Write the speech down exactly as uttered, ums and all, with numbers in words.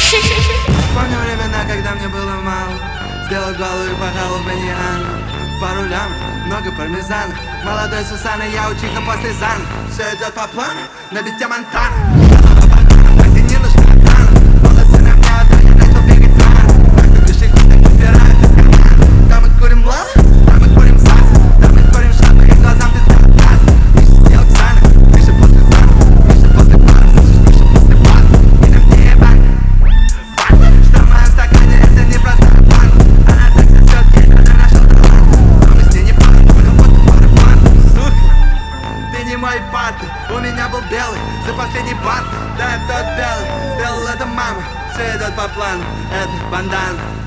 Помню времена, когда мне было мало. Сделал голову и пахал в баньян. По рулям много пармезана. Молодой Сусана, я учиха после зана. Все идет по плану, на бите Монтана. Где не нужна охрана. Волосы на мне отдали, начал бегать рано. Как-то пиши, так подбирают из кармана. Да мы курим лава, да мы курим сас. Да мы курим шапы и глазам без газ. Пиши, сделал Ксана, пиши после зана. Пиши после пара, пиши после пара. И нам не ебать. Что в моем стакане, это не простая пара. Она так сосет, ей она нашел талант. Но мы с ней не пара, только будто пара-пара. Сука, ты не мой партнер. У меня был белый за последний парт. Да, я тот белый, сделал это мама. Все идет по плану, это бандана.